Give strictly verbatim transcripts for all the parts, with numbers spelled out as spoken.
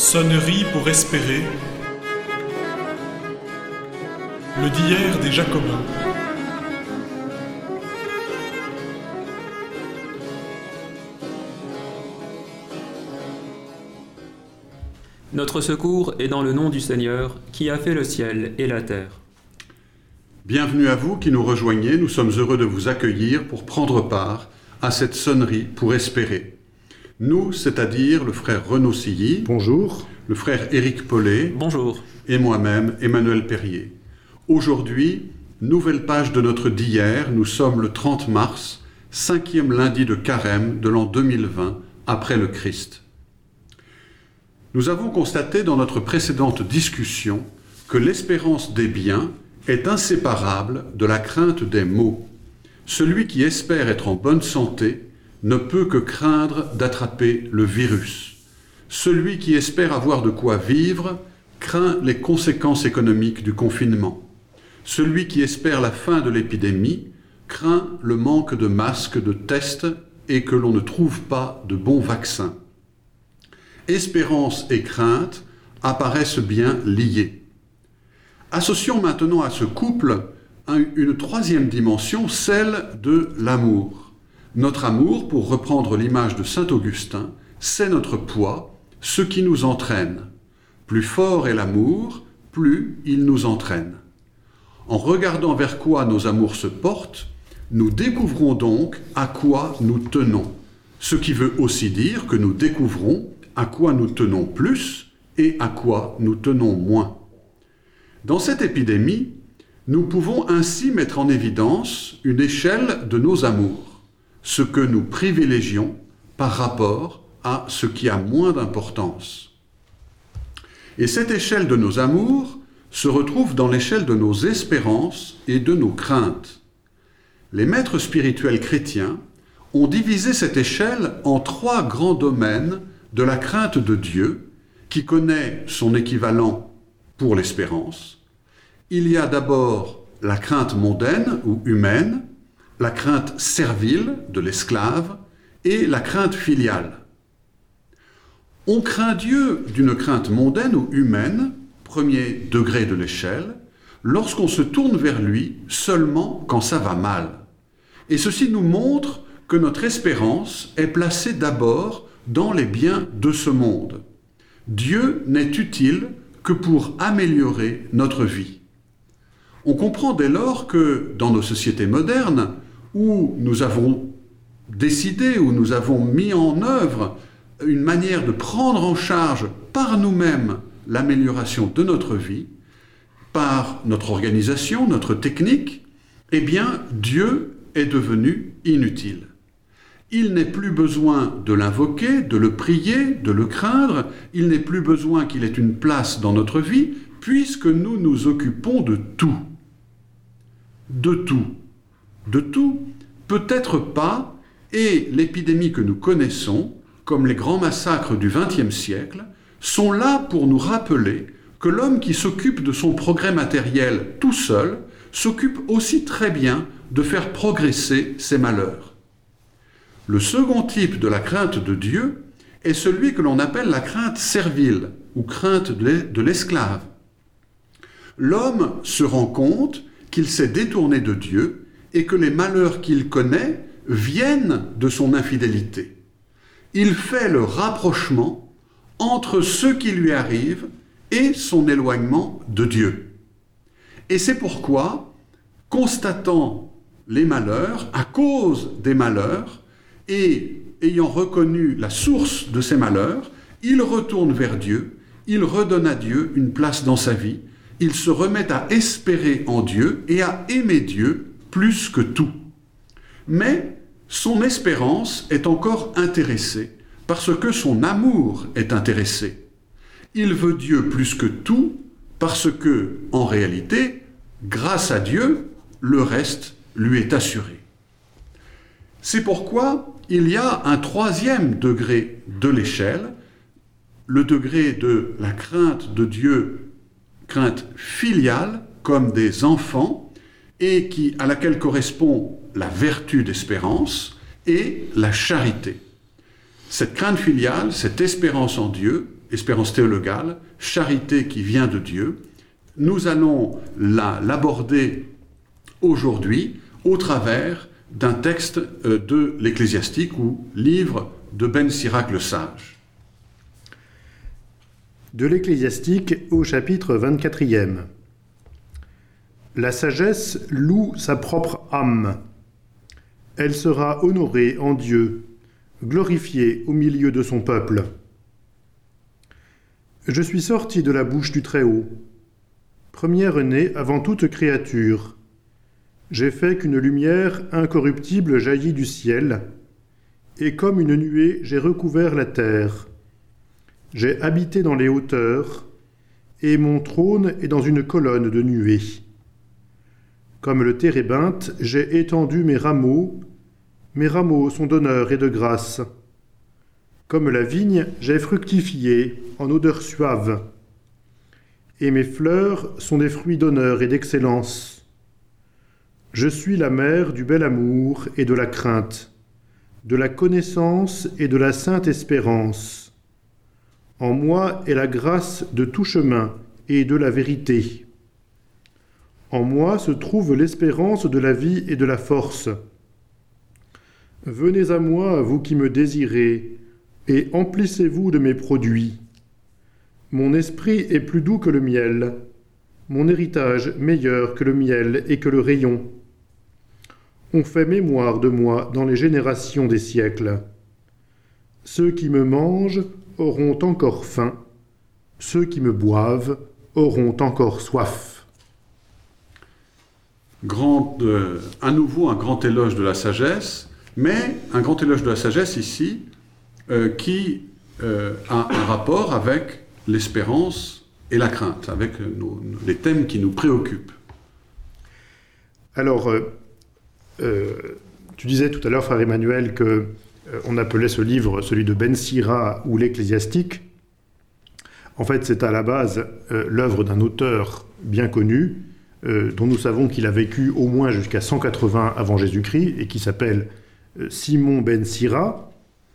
Sonnerie pour espérer. Le d'hier des Jacobins. Notre secours est dans le nom du Seigneur, qui a fait le ciel et la terre. Bienvenue à vous qui nous rejoignez, nous sommes heureux de vous accueillir pour prendre part à cette sonnerie pour espérer. Nous, c'est-à-dire le frère Renaud Silly. Bonjour. Le frère Éric Paulet. Bonjour. Et moi-même, Emmanuel Perrier. Aujourd'hui, nouvelle page de notre d'hier, nous sommes le trente mars, cinquième lundi de Carême de l'an deux mille vingt, après le Christ. Nous avons constaté dans notre précédente discussion que l'espérance des biens est inséparable de la crainte des maux. Celui qui espère être en bonne santé ne peut que craindre d'attraper le virus. Celui qui espère avoir de quoi vivre craint les conséquences économiques du confinement. Celui qui espère la fin de l'épidémie craint le manque de masques, de tests et que l'on ne trouve pas de bons vaccins. Espérance et crainte apparaissent bien liées. Associons maintenant à ce couple une troisième dimension, celle de l'amour. Notre amour, pour reprendre l'image de saint Augustin, c'est notre poids, ce qui nous entraîne. Plus fort est l'amour, plus il nous entraîne. En regardant vers quoi nos amours se portent, nous découvrons donc à quoi nous tenons, ce qui veut aussi dire que nous découvrons à quoi nous tenons plus et à quoi nous tenons moins. Dans cette épidémie, nous pouvons ainsi mettre en évidence une échelle de nos amours, ce que nous privilégions par rapport à ce qui a moins d'importance. Et cette échelle de nos amours se retrouve dans l'échelle de nos espérances et de nos craintes. Les maîtres spirituels chrétiens ont divisé cette échelle en trois grands domaines de la crainte de Dieu, qui connaît son équivalent pour l'espérance. Il y a d'abord la crainte mondaine ou humaine, la crainte servile de l'esclave et la crainte filiale. On craint Dieu d'une crainte mondaine ou humaine, premier degré de l'échelle, lorsqu'on se tourne vers lui seulement quand ça va mal. Et ceci nous montre que notre espérance est placée d'abord dans les biens de ce monde. Dieu n'est utile que pour améliorer notre vie. On comprend dès lors que dans nos sociétés modernes, où nous avons décidé, où nous avons mis en œuvre une manière de prendre en charge par nous-mêmes l'amélioration de notre vie, par notre organisation, notre technique, eh bien, Dieu est devenu inutile. Il n'est plus besoin de l'invoquer, de le prier, de le craindre, il n'est plus besoin qu'il ait une place dans notre vie, puisque nous nous occupons de tout. De tout. De tout, peut-être pas, et l'épidémie que nous connaissons, comme les grands massacres du vingtième siècle, sont là pour nous rappeler que l'homme qui s'occupe de son progrès matériel tout seul s'occupe aussi très bien de faire progresser ses malheurs. Le second type de la crainte de Dieu est celui que l'on appelle la crainte servile ou crainte de l'esclave. L'homme se rend compte qu'il s'est détourné de Dieu et que les malheurs qu'il connaît viennent de son infidélité. Il fait le rapprochement entre ce qui lui arrive et son éloignement de Dieu. Et c'est pourquoi, constatant les malheurs, à cause des malheurs, et ayant reconnu la source de ces malheurs, il retourne vers Dieu, il redonne à Dieu une place dans sa vie, il se remet à espérer en Dieu et à aimer Dieu plus que tout. Mais son espérance est encore intéressée parce que son amour est intéressé. Il veut Dieu plus que tout parce que, en réalité, grâce à Dieu, le reste lui est assuré. C'est pourquoi il y a un troisième degré de l'échelle, le degré de la crainte de Dieu, crainte filiale, comme des enfants, et qui, à laquelle correspond la vertu d'espérance et la charité. Cette crainte filiale, cette espérance en Dieu, espérance théologale, charité qui vient de Dieu. Nous allons la, l'aborder aujourd'hui au travers d'un texte de l'Ecclésiastique ou livre de Ben Sirac le Sage. De l'Ecclésiastique au chapitre vingt-quatrième. La sagesse loue sa propre âme. Elle sera honorée en Dieu, glorifiée au milieu de son peuple. Je suis sorti de la bouche du Très-Haut, première-née avant toute créature. J'ai fait qu'une lumière incorruptible jaillit du ciel, et comme une nuée, j'ai recouvert la terre. J'ai habité dans les hauteurs, et mon trône est dans une colonne de nuées. Comme le térébinthe, j'ai étendu mes rameaux. Mes rameaux sont d'honneur et de grâce. Comme la vigne, j'ai fructifié en odeur suave. Et mes fleurs sont des fruits d'honneur et d'excellence. Je suis la mère du bel amour et de la crainte, de la connaissance et de la sainte espérance. En moi est la grâce de tout chemin et de la vérité. En moi se trouve l'espérance de la vie et de la force. Venez à moi, vous qui me désirez, et emplissez-vous de mes produits. Mon esprit est plus doux que le miel, mon héritage meilleur que le miel et que le rayon. On fait mémoire de moi dans les générations des siècles. Ceux qui me mangent auront encore faim, ceux qui me boivent auront encore soif. Grand, euh, à nouveau un grand éloge de la sagesse, mais un grand éloge de la sagesse ici euh, qui euh, a un rapport avec l'espérance et la crainte, avec nos, les thèmes qui nous préoccupent. Alors, euh, euh, tu disais tout à l'heure, frère Emmanuel, qu'on euh, appelait ce livre celui de Ben Sira ou l'Ecclésiastique. En fait, c'est à la base euh, l'œuvre d'un auteur bien connu, euh, dont nous savons qu'il a vécu au moins jusqu'à cent quatre-vingts avant Jésus-Christ, et qui s'appelle euh, Simon Ben Sira.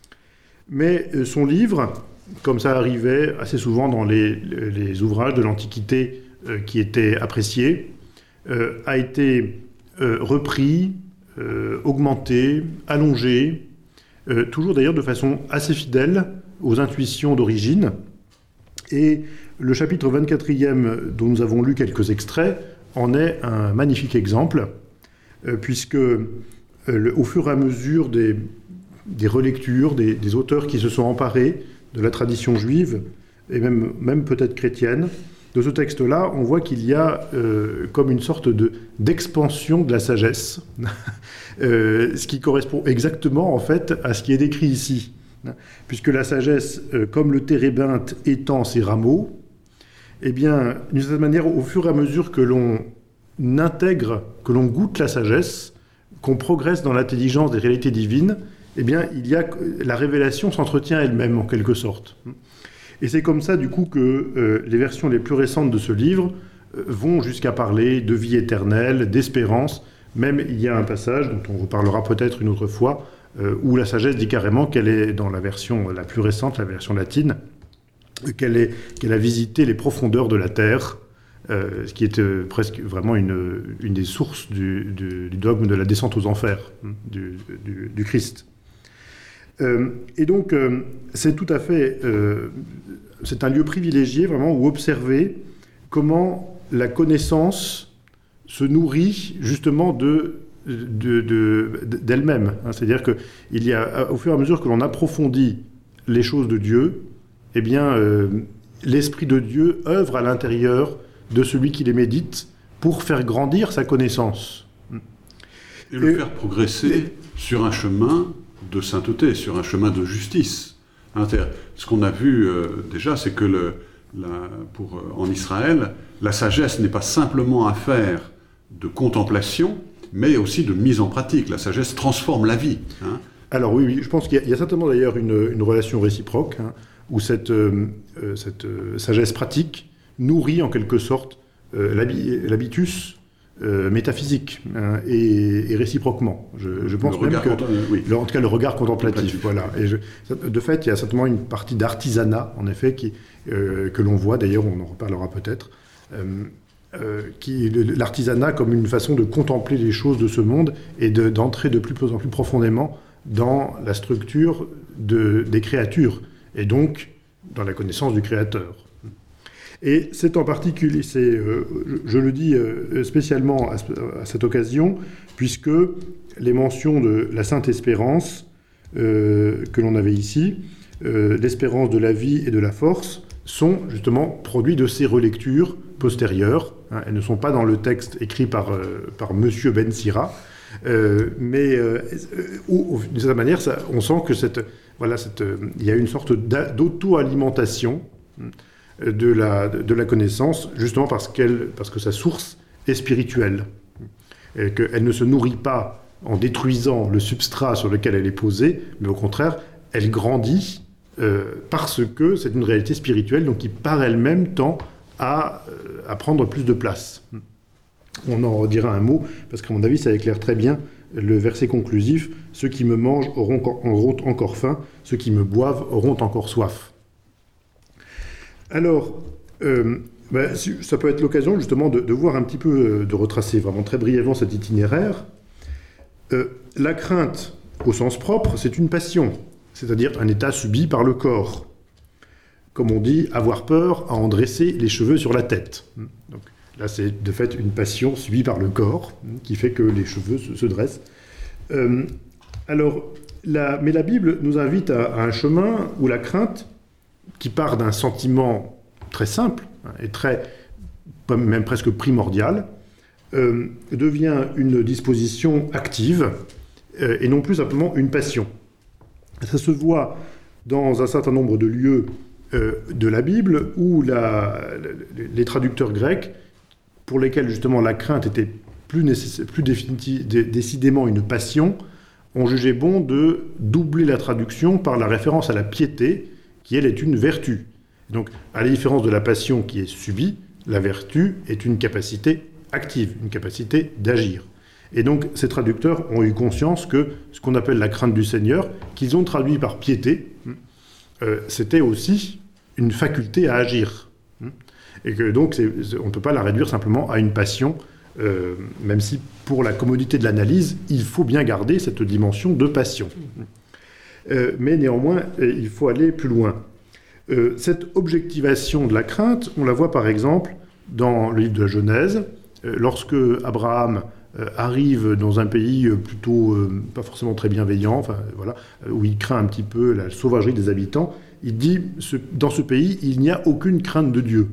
Mais euh, son livre, comme ça arrivait assez souvent dans les, les ouvrages de l'Antiquité euh, qui étaient appréciés, euh, a été euh, repris, euh, augmenté, allongé, euh, toujours d'ailleurs de façon assez fidèle aux intuitions d'origine. Et le chapitre vingt-quatrième, dont nous avons lu quelques extraits, en est un magnifique exemple, euh, puisque euh, le, au fur et à mesure des, des relectures, des, des auteurs qui se sont emparés de la tradition juive, et même, même peut-être chrétienne, de ce texte-là, on voit qu'il y a euh, comme une sorte de, d'expansion de la sagesse, euh, ce qui correspond exactement, en fait, à ce qui est décrit ici. Puisque la sagesse, euh, comme le térébinthe étend ses rameaux, eh bien, d'une certaine manière, au fur et à mesure que l'on intègre, que l'on goûte la sagesse, qu'on progresse dans l'intelligence des réalités divines, eh bien, il y a, la révélation s'entretient elle-même, en quelque sorte. Et c'est comme ça, du coup, que euh, les versions les plus récentes de ce livre euh, vont jusqu'à parler de vie éternelle, d'espérance. Même, il y a un passage, dont on reparlera peut-être une autre fois, euh, où la sagesse dit carrément qu'elle est, dans la version la plus récente, la version latine, qu'elle, est, qu'elle a visité les profondeurs de la terre, euh, ce qui est euh, presque vraiment une, une des sources du, du, du dogme de la descente aux enfers hein, du, du, du Christ. Euh, et donc, euh, c'est tout à fait... Euh, c'est un lieu privilégié, vraiment, où observer comment la connaissance se nourrit, justement, de, de, de, d'elle-même. Hein. C'est-à-dire qu'il y a, au fur et à mesure que l'on approfondit les choses de Dieu, eh bien, euh, l'Esprit de Dieu œuvre à l'intérieur de celui qui les médite pour faire grandir sa connaissance. Et le et, faire progresser et, sur un chemin de sainteté, sur un chemin de justice. Ce qu'on a vu euh, déjà, c'est que le, la, pour, euh, en Israël, la sagesse n'est pas simplement affaire de contemplation, mais aussi de mise en pratique. La sagesse transforme la vie. Hein. Alors oui, oui, je pense qu'il y a, il y a certainement d'ailleurs une, une relation réciproque, hein, où cette, euh, cette euh, sagesse pratique nourrit en quelque sorte euh, l'habi, l'habitus euh, métaphysique hein, et, et réciproquement. Je, je pense même que, oui. le, en tout cas, le regard contemplatif. Voilà. Et je, de fait, il y a certainement une partie d'artisanat, en effet, qui, euh, que l'on voit. D'ailleurs, on en reparlera peut-être. Euh, euh, qui, l'artisanat comme une façon de contempler les choses de ce monde et de, d'entrer de plus en plus profondément dans la structure de, des créatures et donc dans la connaissance du Créateur. Et c'est en particulier, c'est, euh, je, je le dis euh, spécialement à, à cette occasion, puisque les mentions de la Sainte Espérance euh, que l'on avait ici, euh, l'espérance de la vie et de la force, sont justement produits de ces relectures postérieures. Hein, elles ne sont pas dans le texte écrit par, euh, par Monsieur Ben Sira, euh, mais euh, où, d'une certaine manière, ça, on sent que cette, voilà, cette, euh, il y a une sorte d'auto-alimentation de la, de la connaissance, justement parce, qu'elle, parce que sa source est spirituelle, et qu'elle ne se nourrit pas en détruisant le substrat sur lequel elle est posée, mais au contraire, elle grandit euh, parce que c'est une réalité spirituelle, donc qui par elle-même tend à, à prendre plus de place. On en redira un mot, parce qu'à mon avis, ça éclaire très bien le verset conclusif « Ceux qui me mangent auront, auront encore faim, ceux qui me boivent auront encore soif ». Alors, euh, ben, ça peut être l'occasion justement de, de voir un petit peu, de retracer vraiment très brièvement cet itinéraire. Euh, la crainte, au sens propre, c'est une passion, c'est-à-dire un état subi par le corps. Comme on dit, avoir peur à en dresser les cheveux sur la tête. Donc, là, c'est de fait une passion subie par le corps qui fait que les cheveux se, se dressent. Euh, alors, la, mais la Bible nous invite à, à un chemin où la crainte, qui part d'un sentiment très simple hein, et très, même presque primordial, euh, devient une disposition active euh, et non plus simplement une passion. Ça se voit dans un certain nombre de lieux euh, de la Bible où la, les traducteurs grecs, pour lesquels justement la crainte était plus, nécess- plus définitive, dé- décidément une passion, ont jugé bon de doubler la traduction par la référence à la piété, qui, elle, est une vertu. Donc, à la différence de la passion qui est subie, la vertu est une capacité active, une capacité d'agir. Et donc, ces traducteurs ont eu conscience que ce qu'on appelle la crainte du Seigneur, qu'ils ont traduit par piété, euh, c'était aussi une faculté à agir. Et que donc, c'est, on ne peut pas la réduire simplement à une passion, euh, même si, pour la commodité de l'analyse, il faut bien garder cette dimension de passion. Euh, mais néanmoins, il faut aller plus loin. Euh, cette objectivation de la crainte, on la voit par exemple dans le livre de la Genèse, euh, lorsque Abraham euh, arrive dans un pays euh, plutôt euh, pas forcément très bienveillant, enfin, voilà, où il craint un petit peu la sauvagerie des habitants, il dit ce, dans ce pays, il n'y a aucune crainte de Dieu.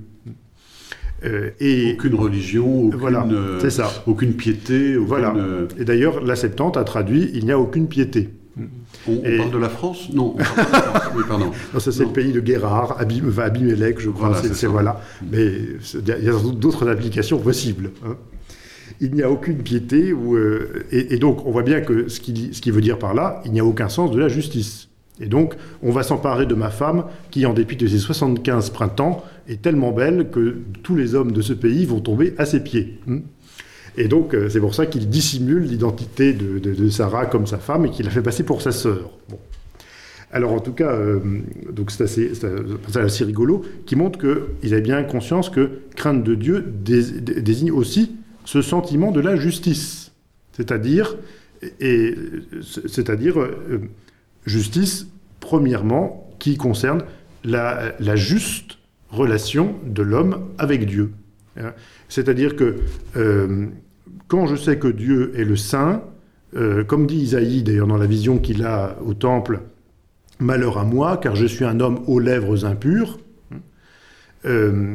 Euh, et aucune religion, aucune, voilà, euh, c'est ça. aucune piété. Aucune, voilà. euh... Et d'ailleurs, la Septante a traduit « il n'y a aucune piété ». On, et... on parle de la France ? Non, on parle de la France. Oui, pardon. Non, ça c'est non. le pays de Guérard, Abim, Abimélec, je crois. Voilà, c'est, c'est c'est, voilà. Mais il y a d'autres applications possibles. Hein. Il n'y a aucune piété. Où, euh, et, et donc, on voit bien que ce qui, ce qui veut dire par là, il n'y a aucun sens de la justice. Et donc, on va s'emparer de ma femme qui, en dépit de ses soixante-quinze printemps, est tellement belle que tous les hommes de ce pays vont tomber à ses pieds. Hein. Et donc, c'est pour ça qu'il dissimule l'identité de, de, de Sarah comme sa femme et qu'il la fait passer pour sa sœur. Bon. Alors, en tout cas, euh, donc c'est, assez, c'est, c'est assez rigolo, qui montre qu'il a bien conscience que crainte de Dieu dés, désigne aussi ce sentiment de la justice. C'est-à-dire, et, c'est-à-dire euh, justice, premièrement, qui concerne la, la juste relation de l'homme avec Dieu. C'est-à-dire que euh, quand je sais que Dieu est le Saint, euh, comme dit Isaïe d'ailleurs dans la vision qu'il a au temple, « Malheur à moi, car je suis un homme aux lèvres impures euh, »,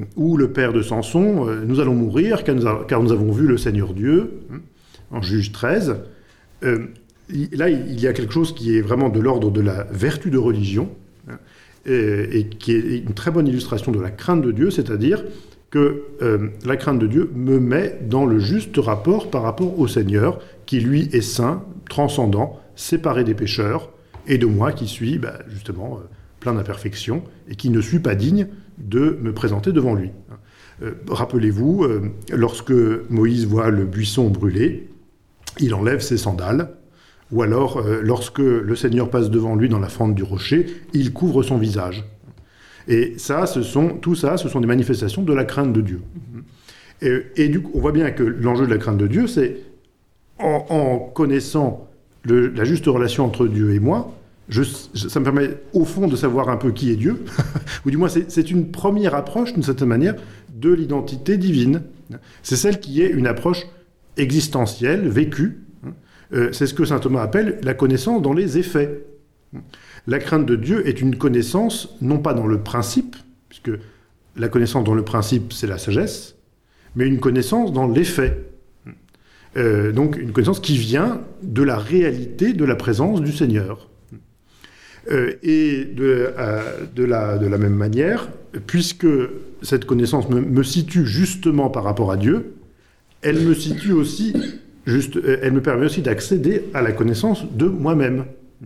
ou le père de Samson, euh, « Nous allons mourir, car nous, a, car nous avons vu le Seigneur Dieu », en Juge treize. Euh, là, il y a quelque chose qui est vraiment de l'ordre de la vertu de religion, hein, et, et qui est une très bonne illustration de la crainte de Dieu, c'est-à-dire que euh, la crainte de Dieu me met dans le juste rapport par rapport au Seigneur, qui lui est saint, transcendant, séparé des pécheurs, et de moi qui suis bah, justement euh, plein d'imperfections, et qui ne suis pas digne de me présenter devant lui. Euh, rappelez-vous, euh, lorsque Moïse voit le buisson brûlé, il enlève ses sandales, ou alors, euh, lorsque le Seigneur passe devant lui dans la fente du rocher, il couvre son visage. Et ça, ce sont, tout ça, ce sont des manifestations de la crainte de Dieu. Et, et du coup, on voit bien que l'enjeu de la crainte de Dieu, c'est, en, en connaissant le, la juste relation entre Dieu et moi, je, je, ça me permet, au fond, de savoir un peu qui est Dieu, ou du moins, c'est, c'est une première approche, d'une certaine manière, de l'identité divine. C'est celle qui est une approche existentielle, vécue. Euh, c'est ce que saint Thomas appelle la connaissance dans les effets. La crainte de Dieu est une connaissance, non pas dans le principe, puisque la connaissance dans le principe, c'est la sagesse, mais une connaissance dans l'effet. Euh, donc une connaissance qui vient de la réalité de la présence du Seigneur. Euh, et de, euh, de, la, de la même manière, puisque cette connaissance me, me situe justement par rapport à Dieu, elle me situe aussi, juste, elle me permet aussi d'accéder à la connaissance de moi-même.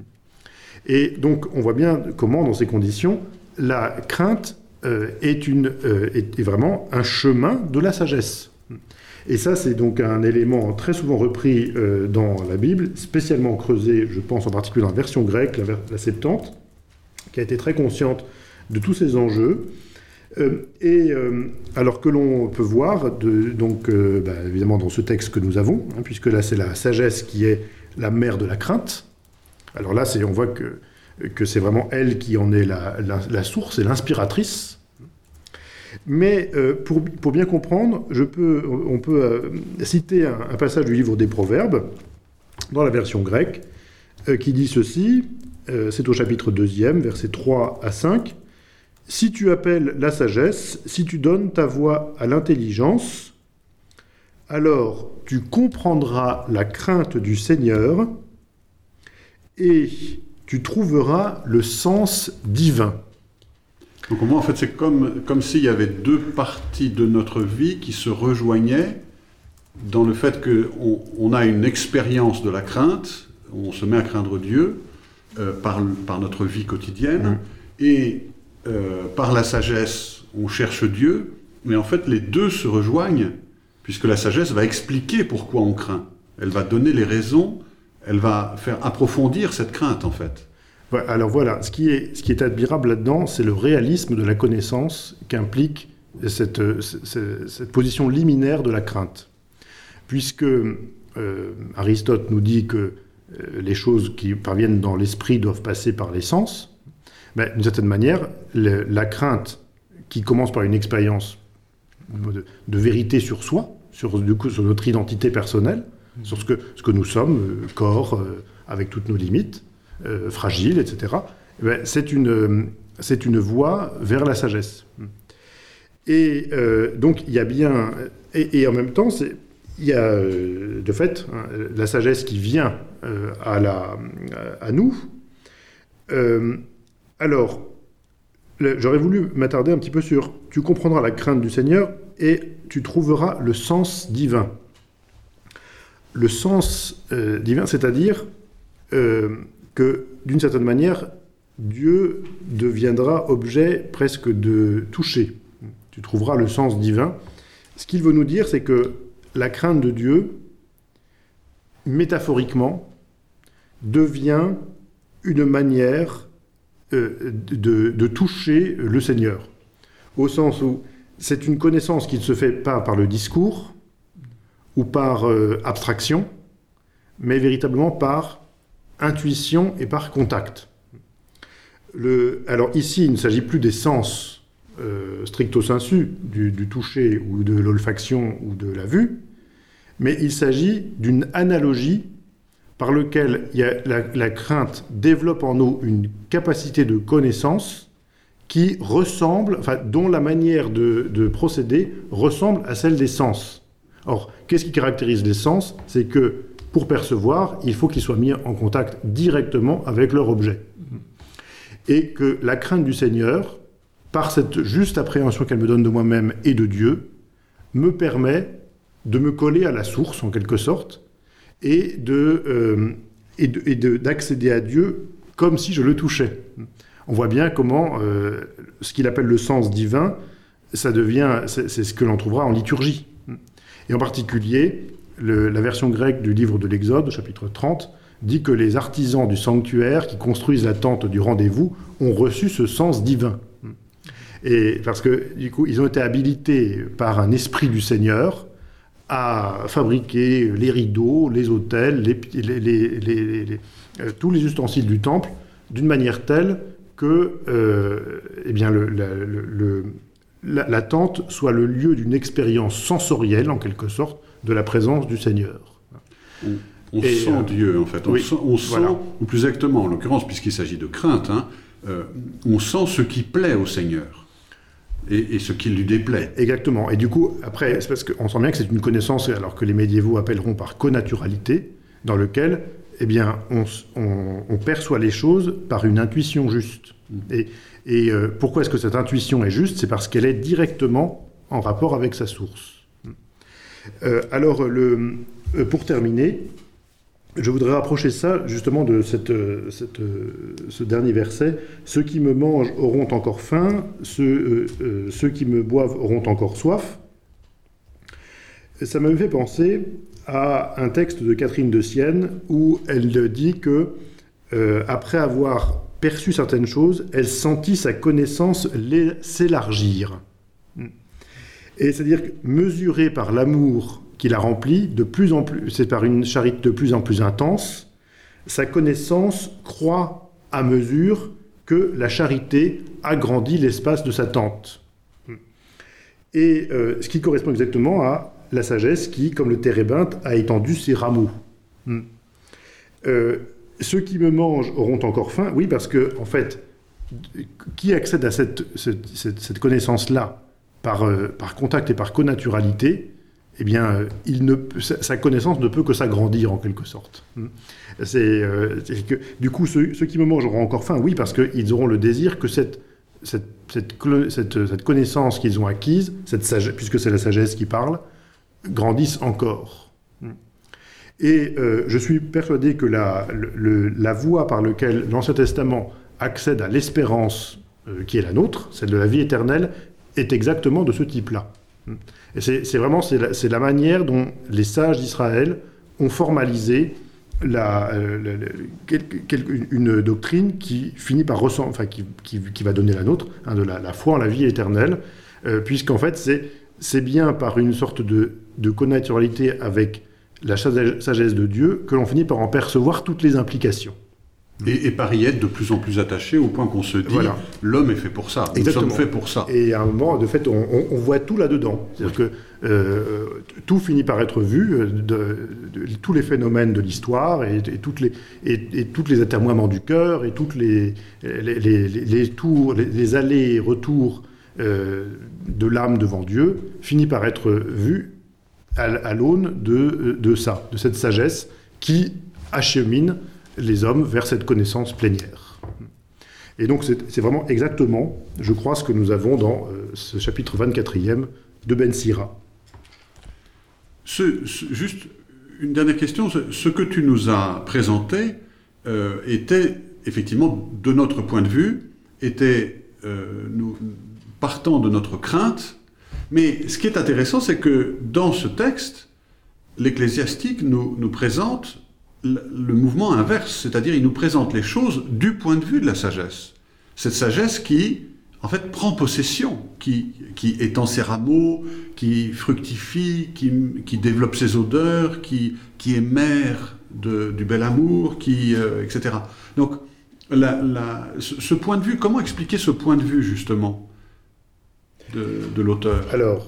Et donc, on voit bien comment, dans ces conditions, la crainte euh, est, une, euh, est, est vraiment un chemin de la sagesse. Et ça, c'est donc un élément très souvent repris euh, dans la Bible, spécialement creusé, je pense en particulier dans la version grecque, la, la Septante, qui a été très consciente de tous ces enjeux. Euh, et euh, alors que l'on peut voir, de, donc, euh, bah, évidemment dans ce texte que nous avons, hein, puisque là c'est la sagesse qui est la mère de la crainte. Alors là, c'est, on voit que, que c'est vraiment elle qui en est la, la, la source et l'inspiratrice. Mais euh, pour, pour bien comprendre, je peux, on peut euh, citer un, un passage du livre des Proverbes, dans la version grecque, euh, qui dit ceci, euh, c'est au chapitre deuxième, versets trois à cinq. « Si tu appelles la sagesse, si tu donnes ta voix à l'intelligence, alors tu comprendras la crainte du Seigneur et tu trouveras le sens divin. » Donc au moins, en fait, c'est comme, comme s'il y avait deux parties de notre vie qui se rejoignaient dans le fait qu'on on a une expérience de la crainte, on se met à craindre Dieu euh, par, par notre vie quotidienne, mmh. et euh, par la sagesse, on cherche Dieu, mais en fait, les deux se rejoignent, puisque la sagesse va expliquer pourquoi on craint. Elle va donner les raisons, elle va faire approfondir cette crainte, en fait. Alors voilà, ce qui est, ce qui est admirable là-dedans, c'est le réalisme de la connaissance qu'implique cette, cette, cette position liminaire de la crainte. Puisque euh, Aristote nous dit que euh, les choses qui parviennent dans l'esprit doivent passer par les sens, ben, d'une certaine manière, le, la crainte qui commence par une expérience de, de vérité sur soi, sur, du coup, sur notre identité personnelle, mmh. sur ce que, ce que nous sommes, euh, corps, euh, avec toutes nos limites, Euh, fragile, et cetera, eh bien, c'est, une, c'est une voie vers la sagesse. Et euh, donc, il y a bien... Et, et en même temps, c'est, il y a, euh, de fait, hein, la sagesse qui vient euh, à, la, à nous. Euh, alors, le, j'aurais voulu m'attarder un petit peu sur « Tu comprendras la crainte du Seigneur et tu trouveras le sens divin ». Le sens euh, divin, c'est-à-dire... Euh, que, d'une certaine manière, Dieu deviendra objet presque de toucher. Tu trouveras le sens divin. Ce qu'il veut nous dire, c'est que la crainte de Dieu, métaphoriquement, devient une manière euh, de, de toucher le Seigneur. Au sens où c'est une connaissance qui ne se fait pas par le discours ou par euh, abstraction, mais véritablement par intuition et par contact. Le, alors ici, il ne s'agit plus des sens euh, stricto sensu, du, du toucher ou de l'olfaction ou de la vue, mais il s'agit d'une analogie par laquelle il y a la, la crainte développe en nous une capacité de connaissance qui ressemble, enfin, dont la manière de, de procéder ressemble à celle des sens. Or, qu'est-ce qui caractérise les sens ? C'est que pour percevoir, il faut qu'ils soient mis en contact directement avec leur objet. Et que la crainte du Seigneur, par cette juste appréhension qu'elle me donne de moi-même et de Dieu, me permet de me coller à la source, en quelque sorte, et, de, euh, et, de, et de, d'accéder à Dieu comme si je le touchais. On voit bien comment euh, ce qu'il appelle le sens divin, ça devient, c'est, c'est ce que l'on trouvera en liturgie. Et en particulier, le, la version grecque du livre de l'Exode, chapitre trente, dit que les artisans du sanctuaire qui construisent la tente du rendez-vous ont reçu ce sens divin. Et parce que, du coup, ils ont été habilités par un esprit du Seigneur à fabriquer les rideaux, les autels, les, les, les, les, les, euh, tous les ustensiles du temple d'une manière telle que euh, eh bien, le, le, le, la, la tente soit le lieu d'une expérience sensorielle, en quelque sorte, de la présence du Seigneur. On, on et, sent euh, Dieu, en fait. On, oui, sent, on voilà. sent, ou plus exactement, en l'occurrence, puisqu'il s'agit de crainte, hein, euh, on sent ce qui plaît au Seigneur. Et, et ce qui lui déplaît. Exactement. Et du coup, après, c'est parce qu'on sent bien que c'est une connaissance, alors que les médiévaux appelleront par connaturalité, dans lequel, eh bien, on, on, on perçoit les choses par une intuition juste. Mmh. Et, et euh, pourquoi est-ce que cette intuition est juste ? C'est parce qu'elle est directement en rapport avec sa source. Euh, alors, le, euh, pour terminer, je voudrais rapprocher ça justement de cette, cette, ce dernier verset. « Ceux qui me mangent auront encore faim, ceux, euh, euh, ceux qui me boivent auront encore soif. » Ça me fait penser à un texte de Catherine de Sienne où elle dit que, euh, après avoir perçu certaines choses, elle sentit sa connaissance les, s'élargir. Et c'est-à-dire que, mesurée par l'amour qui la remplit, de plus en plus, c'est par une charité de plus en plus intense, sa connaissance croît à mesure que la charité agrandit l'espace de sa tente. Et euh, ce qui correspond exactement à la sagesse qui, comme le térébinthe, a étendu ses rameaux. Euh, ceux qui me mangent auront encore faim, oui, parce que, en fait, qui accède à cette, cette, cette, cette connaissance-là par, euh, par contact et par connaturalité, eh bien, euh, il ne, sa, sa connaissance ne peut que s'agrandir, en quelque sorte. C'est, euh, c'est que, du coup, ceux, ceux qui me mangent auront encore faim, oui, parce qu'ils auront le désir que cette, cette, cette, cette, cette connaissance qu'ils ont acquise, cette sagesse, puisque c'est la sagesse qui parle, grandisse encore. Et euh, je suis persuadé que la, le, la voie par laquelle l'Ancien Testament accède à l'espérance euh, qui est la nôtre, celle de la vie éternelle, est exactement de ce type-là. Et c'est, c'est vraiment c'est la, c'est la manière dont les sages d'Israël ont formalisé la, euh, la, la, quel, quel, une doctrine qui finit par ressembler, enfin qui, qui, qui va donner la nôtre, hein, de la, la foi en la vie éternelle, euh, puisqu'en fait c'est, c'est bien par une sorte de, de connaturalité avec la sagesse de Dieu que l'on finit par en percevoir toutes les implications. Et, et par y être de plus en plus attaché au point qu'on se dit, voilà. L'homme est fait pour ça, nous Exactement. sommes faits pour ça. Et à un moment, de fait, on, on, on voit tout là-dedans. C'est-à-dire oui. que euh, tout finit par être vu, de, de, de, tous les phénomènes de l'histoire, et, et, toutes les, et, et toutes les atermoiements du cœur, et toutes les, les, les, les, les tours, les, les allers et retours euh, de l'âme devant Dieu, finit par être vu à, à l'aune de, de ça, de cette sagesse qui achemine les hommes vers cette connaissance plénière. Et donc c'est, c'est vraiment exactement, je crois, ce que nous avons dans euh, ce chapitre vingt-quatrième de Ben Sira. Ce, ce, juste une dernière question, ce, ce que tu nous as présenté euh, était, effectivement, de notre point de vue, était euh, nous, partant de notre crainte, mais ce qui est intéressant, c'est que dans ce texte, l'Ecclésiastique nous, nous présente le mouvement inverse, c'est-à-dire il nous présente les choses du point de vue de la sagesse. Cette sagesse qui, en fait, prend possession, qui, qui étend ses rameaux, qui fructifie, qui, qui développe ses odeurs, qui, qui est mère de, du bel amour, qui, euh, et cetera. Donc, la, la, ce, ce point de vue, comment expliquer ce point de vue, justement, de, de l'auteur ? Alors,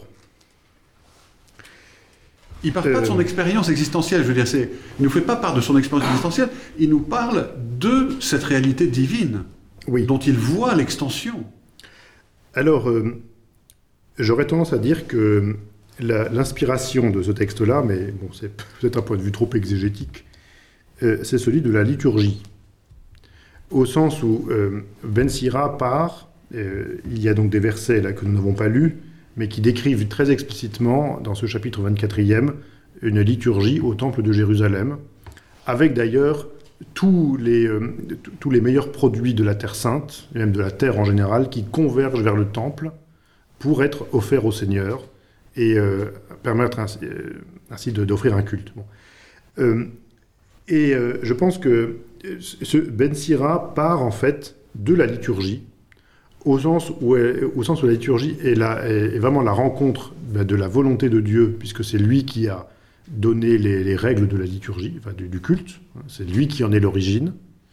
il ne parle pas de son expérience existentielle, je veux dire, c'est, il ne nous fait pas part de son expérience existentielle, il nous parle de cette réalité divine, oui. dont il voit l'extension. Alors, euh, j'aurais tendance à dire que la, l'inspiration de ce texte-là, mais bon, c'est peut-être un point de vue trop exégétique, euh, c'est celui de la liturgie. Au sens où euh, Ben Sira part, euh, il y a donc des versets là que nous n'avons pas lus, mais qui décrivent très explicitement, dans ce chapitre vingt-quatrième, une liturgie au temple de Jérusalem, avec d'ailleurs tous les, euh, tous les meilleurs produits de la Terre Sainte, et même de la Terre en général, qui convergent vers le temple, pour être offerts au Seigneur et euh, permettre ainsi, euh, ainsi de, d'offrir un culte. Bon. Euh, et euh, je pense que ce Ben Sira part en fait de la liturgie, au sens où, elle, au sens où la liturgie est, la, est vraiment la rencontre de la volonté de Dieu, puisque c'est lui qui a donné les, les règles de la liturgie, enfin du, du culte, c'est lui qui en est l'origine.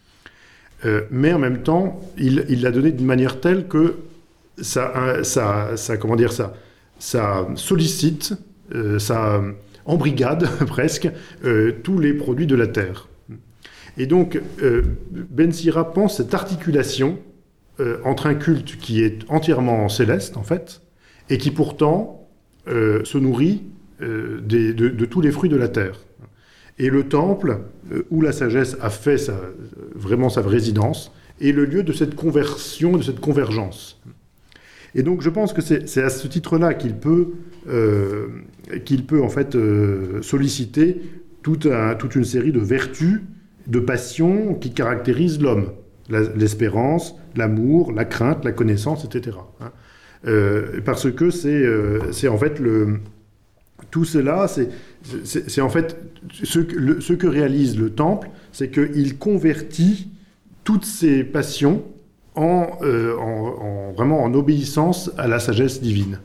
Euh, mais en même temps, il, il l'a donné d'une manière telle que ça, ça, ça, comment dire, ça, ça sollicite, euh, ça embrigade presque euh, tous les produits de la terre. Et donc, euh, Ben Sira pense cette articulation euh, entre un culte qui est entièrement céleste, en fait, et qui pourtant euh, se nourrit euh, des, de, de tous les fruits de la terre. Et le temple, euh, où la sagesse a fait sa, vraiment sa résidence, est le lieu de cette conversion, de cette convergence. Et donc, je pense que c'est, c'est à ce titre-là qu'il peut, euh, qu'il peut en fait euh, solliciter toute, un, toute une série de vertus, de passions qui caractérisent l'homme. La, l'espérance, l'amour, la crainte, la connaissance, et cetera. Hein. Euh, parce que c'est, euh, c'est en fait le... Tout cela, c'est, c'est, c'est en fait ce que, le, ce que réalise le temple, c'est qu'il convertit toutes ces passions en, euh, en, en, vraiment en obéissance à la sagesse divine.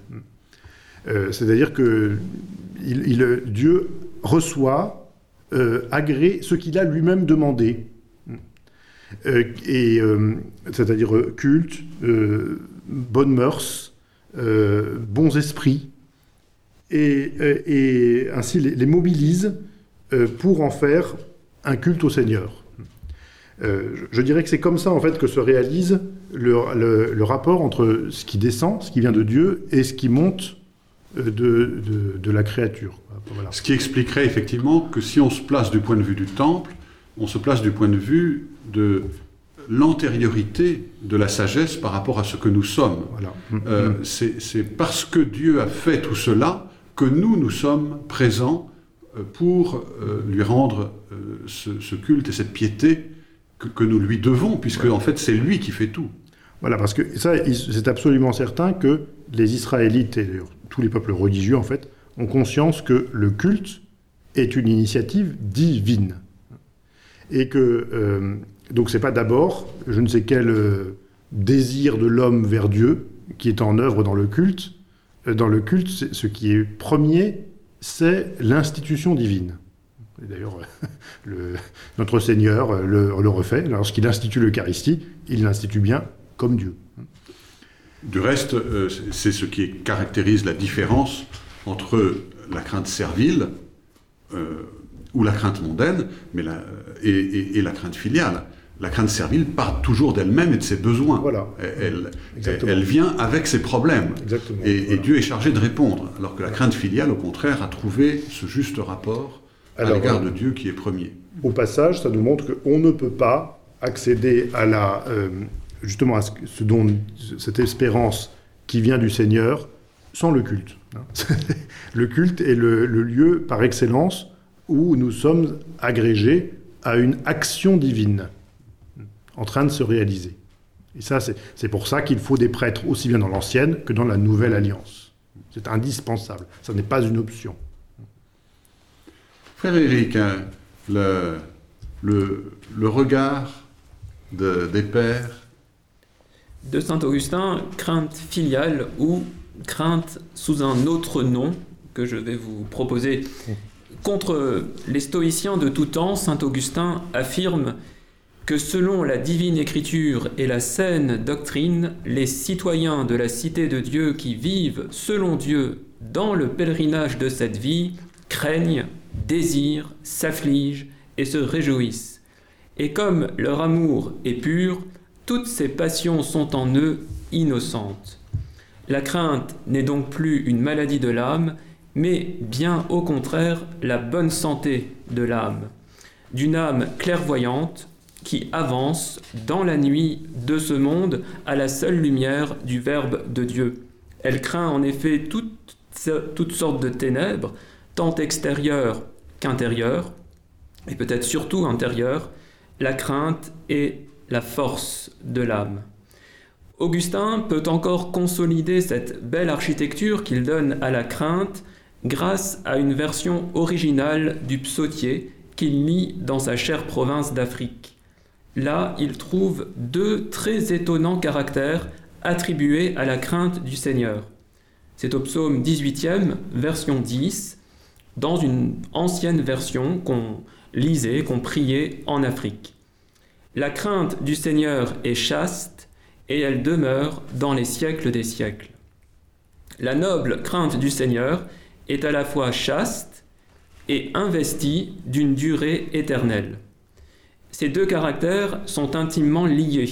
Euh, c'est-à-dire que il, il, Dieu reçoit, euh, agrée ce qu'il a lui-même demandé. Euh, et, euh, c'est-à-dire euh, culte, euh, bonnes mœurs, euh, bons esprits, et, et, et ainsi les, les mobilise euh, pour en faire un culte au Seigneur. Euh, je, je dirais que c'est comme ça en fait que se réalise le, le, le rapport entre ce qui descend, ce qui vient de Dieu, et ce qui monte de, de, de la créature. Voilà. Ce qui expliquerait effectivement que si on se place du point de vue du temple, on se place du point de vue de l'antériorité de la sagesse par rapport à ce que nous sommes. Voilà. Euh, c'est, c'est parce que Dieu a fait tout cela que nous, nous sommes présents pour euh, lui rendre euh, ce, ce culte et cette piété que, que nous lui devons, puisque voilà. En fait c'est lui qui fait tout. Voilà, parce que ça, c'est absolument certain que les Israélites et tous les peuples religieux, en fait, ont conscience que le culte est une initiative divine. Et que, euh, donc c'est pas d'abord je ne sais quel euh, désir de l'homme vers Dieu qui est en œuvre dans le culte. Euh, dans le culte, c'est, ce qui est premier, c'est l'institution divine. Et d'ailleurs, le, notre Seigneur le, le refait. Lorsqu'il institue l'Eucharistie, il l'institue bien comme Dieu. Du reste, euh, c'est ce qui caractérise la différence entre la crainte servile euh, ou la crainte mondaine mais la, et, et, et la crainte filiale. La crainte servile part toujours d'elle-même et de ses besoins. Voilà. Elle, elle, elle vient avec ses problèmes. Exactement. Et, voilà. et Dieu est chargé de répondre. Alors que la crainte filiale, au contraire, a trouvé ce juste rapport Alors, à l'égard de Dieu qui est premier. Au passage, ça nous montre qu'on ne peut pas accéder à la, euh, justement à ce, ce dont, cette espérance qui vient du Seigneur sans le culte. Le culte est le, le lieu par excellence où nous sommes agrégés à une action divine en train de se réaliser. Et ça, c'est, c'est pour ça qu'il faut des prêtres aussi bien dans l'ancienne que dans la nouvelle alliance. C'est indispensable. Ça n'est pas une option. Frère Éric, hein, le, le, le regard de, des pères de saint Augustin, crainte filiale ou crainte sous un autre nom que je vais vous proposer. Contre les stoïciens de tout temps, saint Augustin affirme que selon la divine écriture et la saine doctrine, les citoyens de la cité de Dieu qui vivent selon Dieu dans le pèlerinage de cette vie craignent, désirent, s'affligent et se réjouissent. Et comme leur amour est pur, toutes ces passions sont en eux innocentes. La crainte n'est donc plus une maladie de l'âme, mais bien au contraire la bonne santé de l'âme, d'une âme clairvoyante qui avance dans la nuit de ce monde à la seule lumière du Verbe de Dieu. Elle craint en effet toutes, toutes sortes de ténèbres, tant extérieures qu'intérieures, et peut-être surtout intérieures. La crainte est la force de l'âme. Augustin peut encore consolider cette belle architecture qu'il donne à la crainte grâce à une version originale du psautier qu'il lit dans sa chère province d'Afrique. Là, il trouve deux très étonnants caractères attribués à la crainte du Seigneur. C'est au psaume dix-huitième, version dix, dans une ancienne version qu'on lisait, qu'on priait en Afrique. La crainte du Seigneur est chaste et elle demeure dans les siècles des siècles. La noble crainte du Seigneur est à la fois chaste et investie d'une durée éternelle. Ces deux caractères sont intimement liés.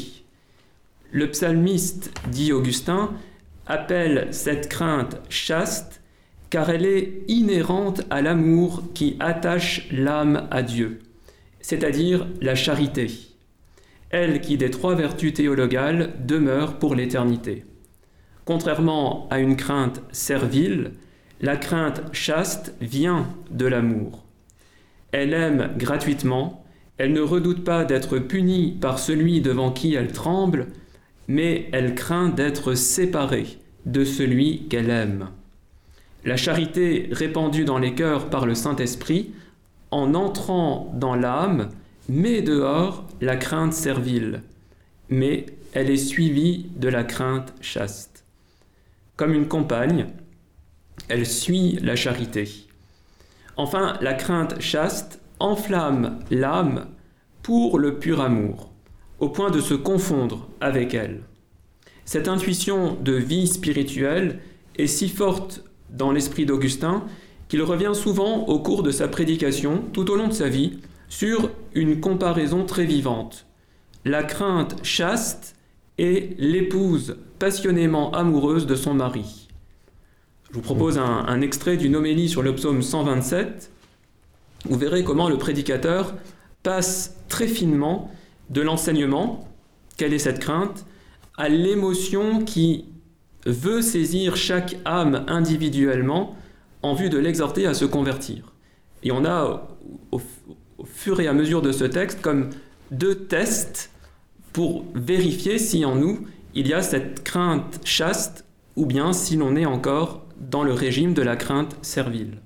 Le psalmiste, dit Augustin, appelle cette crainte chaste car elle est inhérente à l'amour qui attache l'âme à Dieu, c'est-à-dire la charité, elle qui des trois vertus théologales demeure pour l'éternité. Contrairement à une crainte servile, la crainte chaste vient de l'amour. Elle aime gratuitement, elle ne redoute pas d'être punie par celui devant qui elle tremble, mais elle craint d'être séparée de celui qu'elle aime. La charité répandue dans les cœurs par le Saint-Esprit, en entrant dans l'âme, met dehors la crainte servile, mais elle est suivie de la crainte chaste. Comme une compagne, elle suit la charité. Enfin, la crainte chaste enflamme l'âme pour le pur amour, au point de se confondre avec elle. Cette intuition de vie spirituelle est si forte dans l'esprit d'Augustin qu'il revient souvent au cours de sa prédication, tout au long de sa vie, sur une comparaison très vivante. La crainte chaste est l'épouse passionnément amoureuse de son mari. Je vous propose un, un extrait d'une homélie sur le psaume cent vingt-sept. Vous verrez comment le prédicateur passe très finement de l'enseignement, quelle est cette crainte, à l'émotion qui veut saisir chaque âme individuellement en vue de l'exhorter à se convertir. Et on a, au, au fur et à mesure de ce texte, comme deux tests pour vérifier si en nous, il y a cette crainte chaste ou bien si l'on est encore dans le régime de la crainte servile.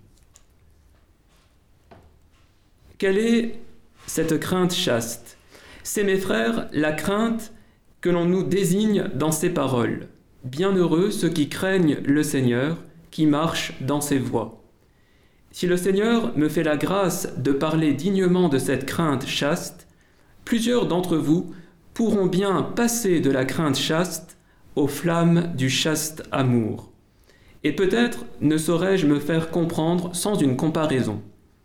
Quelle est cette crainte chaste ? C'est, mes frères, la crainte que l'on nous désigne dans ces paroles. Bienheureux ceux qui craignent le Seigneur, qui marchent dans ses voies. Si le Seigneur me fait la grâce de parler dignement de cette crainte chaste, plusieurs d'entre vous pourront bien passer de la crainte chaste aux flammes du chaste amour. Et peut-être ne saurais-je me faire comprendre sans une comparaison.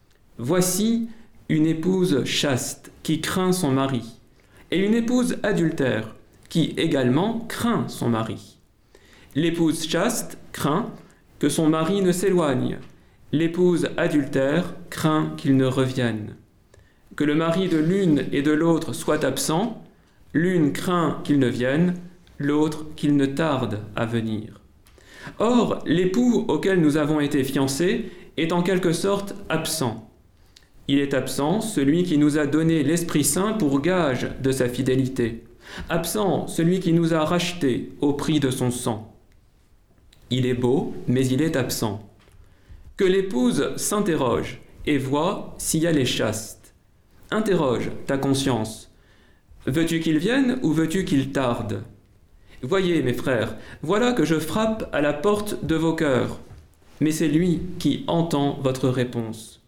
Voici une épouse chaste qui craint son mari, et une épouse adultère qui également craint son mari. L'épouse chaste craint que son mari ne s'éloigne. L'épouse adultère craint qu'il ne revienne. Que le mari de l'une et de l'autre soit absent, l'une craint qu'il ne vienne, l'autre qu'il ne tarde à venir. Or, l'époux auquel nous avons été fiancés est en quelque sorte absent. Il est absent celui qui nous a donné l'Esprit Saint pour gage de sa fidélité. Absent celui qui nous a rachetés au prix de son sang. Il est beau, mais il est absent. Que l'épouse s'interroge et voit si elle est chaste. Interroge ta conscience. Veux-tu qu'il vienne ou veux-tu qu'il tarde ? Voyez, mes frères, voilà que je frappe à la porte de vos cœurs, mais c'est lui qui entend votre réponse.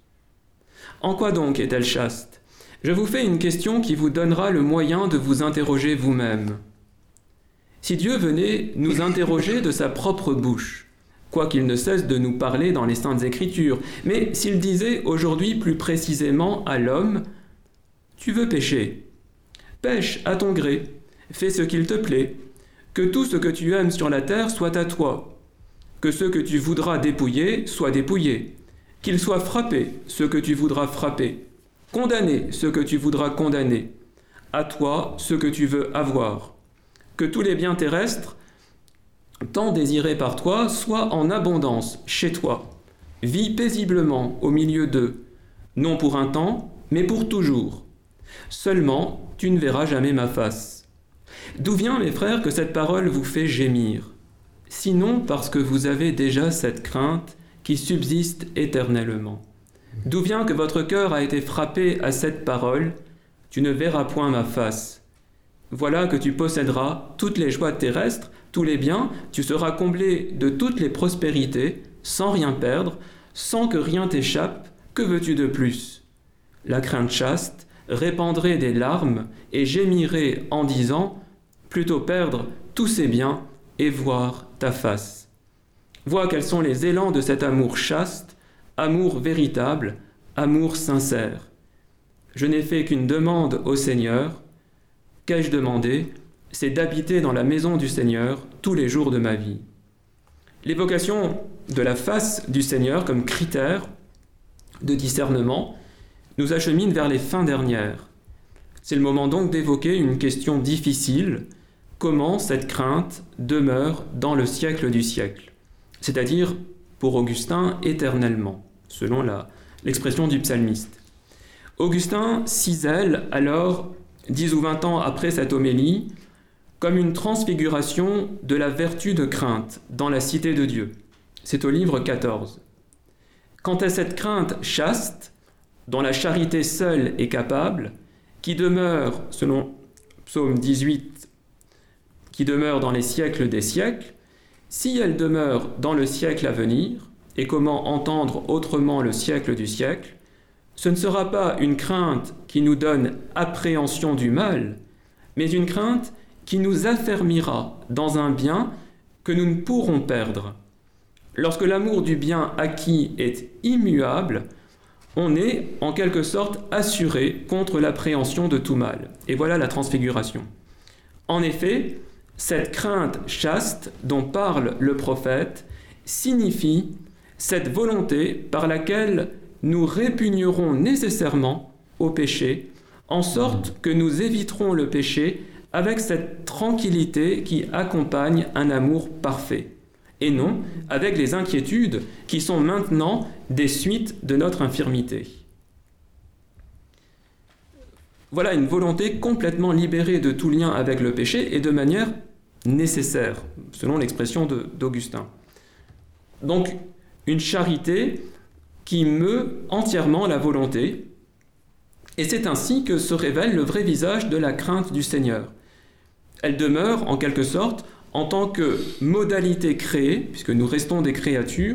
En quoi donc est-elle chaste ? Je vous fais une question qui vous donnera le moyen de vous interroger vous-même. Si Dieu venait nous interroger de sa propre bouche, quoiqu'il ne cesse de nous parler dans les Saintes Écritures, mais s'il disait aujourd'hui plus précisément à l'homme « Tu veux pécher ? Pêche à ton gré, fais ce qu'il te plaît, que tout ce que tu aimes sur la terre soit à toi, que ce que tu voudras dépouiller soit dépouillé, qu'il soit frappé ce que tu voudras frapper, condamné ce que tu voudras condamner, à toi ce que tu veux avoir, que tous les biens terrestres, tant désirés par toi, soient en abondance chez toi. Vis paisiblement au milieu d'eux, non pour un temps, mais pour toujours. Seulement, tu ne verras jamais ma face. D'où vient, mes frères, que cette parole vous fait gémir? Sinon parce que vous avez déjà cette crainte qui subsiste éternellement. D'où vient que votre cœur a été frappé à cette parole? Tu ne verras point ma face. Voilà que tu posséderas toutes les joies terrestres, tous les biens, tu seras comblé de toutes les prospérités, sans rien perdre, sans que rien t'échappe. Que veux-tu de plus? La crainte chaste répandrait des larmes et gémirait en disant « Plutôt perdre tous ces biens et voir ta face. » Vois quels sont les élans de cet amour chaste, amour véritable, amour sincère. Je n'ai fait qu'une demande au Seigneur. Qu'ai-je demandé? C'est d'habiter dans la maison du Seigneur tous les jours de ma vie. L'évocation de la face du Seigneur comme critère de discernement nous achemine vers les fins dernières. C'est le moment donc d'évoquer une question difficile: comment cette crainte demeure dans le siècle du siècle, c'est-à-dire, pour Augustin, éternellement, selon la, l'expression du psalmiste. Augustin cisèle alors, dix ou vingt ans après cette homélie, comme une transfiguration de la vertu de crainte dans la cité de Dieu. C'est au livre quatorze. Quant à cette crainte chaste, dont la charité seule est capable, qui demeure, selon Psaume dix-huit, qui demeure dans les siècles des siècles, si elle demeure dans le siècle à venir, et comment entendre autrement le siècle du siècle, ce ne sera pas une crainte qui nous donne appréhension du mal, mais une crainte qui nous affermira dans un bien que nous ne pourrons perdre. Lorsque l'amour du bien acquis est immuable, on est en quelque sorte assuré contre l'appréhension de tout mal. Et voilà la transfiguration. En effet, cette crainte chaste dont parle le prophète signifie cette volonté par laquelle nous répugnerons nécessairement au péché, en sorte que nous éviterons le péché avec cette tranquillité qui accompagne un amour parfait, et non avec les inquiétudes qui sont maintenant des suites de notre infirmité. Voilà une volonté complètement libérée de tout lien avec le péché et de manière nécessaire, selon l'expression de, d'Augustin. Donc, une charité qui meut entièrement la volonté, et c'est ainsi que se révèle le vrai visage de la crainte du Seigneur. Elle demeure, en quelque sorte, en tant que modalité créée, puisque nous restons des créatures,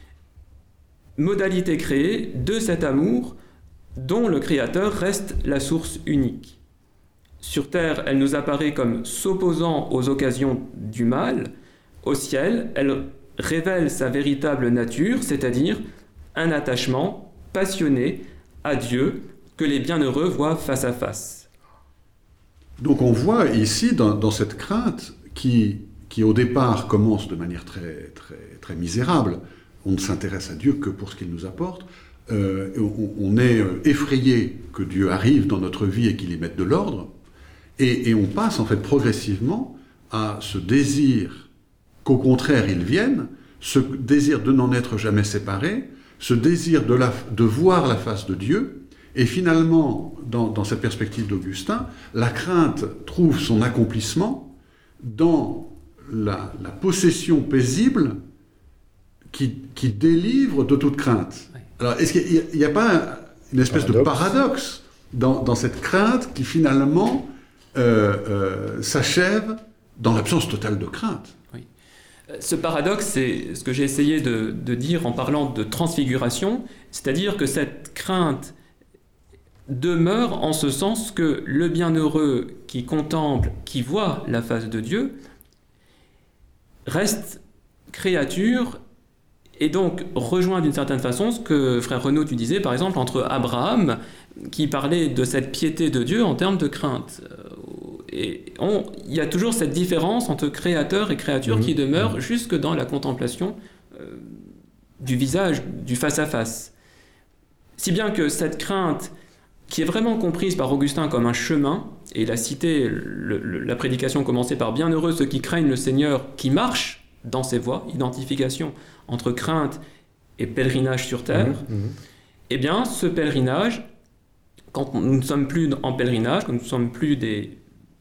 modalité créée de cet amour dont le Créateur reste la source unique. Sur terre, elle nous apparaît comme s'opposant aux occasions du mal. Au ciel, elle révèle sa véritable nature, c'est-à-dire un attachement passionné à Dieu que les bienheureux voient face à face. Donc on voit ici, dans, dans cette crainte, qui, qui au départ commence de manière très, très, très misérable, on ne s'intéresse à Dieu que pour ce qu'il nous apporte, euh, on, on est effrayé que Dieu arrive dans notre vie et qu'il y mette de l'ordre, et, et on passe en fait progressivement à ce désir qu'au contraire il vienne, ce désir de n'en être jamais séparé, ce désir de, la, de voir la face de Dieu, et finalement, dans, dans cette perspective d'Augustin, la crainte trouve son accomplissement dans la, la possession paisible qui, qui délivre de toute crainte. Oui. Alors, est-ce qu'il n'y a, a pas une espèce paradoxe. de paradoxe dans, dans cette crainte qui finalement euh, euh, s'achève dans l'absence totale de crainte? Oui. Ce paradoxe, c'est ce que j'ai essayé de, de dire en parlant de transfiguration, c'est-à-dire que cette crainte demeure en ce sens que le bienheureux qui contemple, qui voit la face de Dieu, reste créature et donc rejoint d'une certaine façon ce que frère Renaud tu disais par exemple entre Abraham qui parlait de cette piété de Dieu en termes de crainte. Et on, il y a toujours cette différence entre créateur et créature mmh. qui demeure mmh. jusque dans la contemplation euh, du visage, du face-à-face. Si bien que cette crainte qui est vraiment comprise par Augustin comme un chemin, et il a cité le, le, la prédication commencée par « Bienheureux ceux qui craignent le Seigneur, qui marchent dans ses voies », identification entre crainte et pèlerinage sur terre, mmh, mmh. eh bien, ce pèlerinage, quand nous ne sommes plus en pèlerinage, quand nous ne sommes plus des,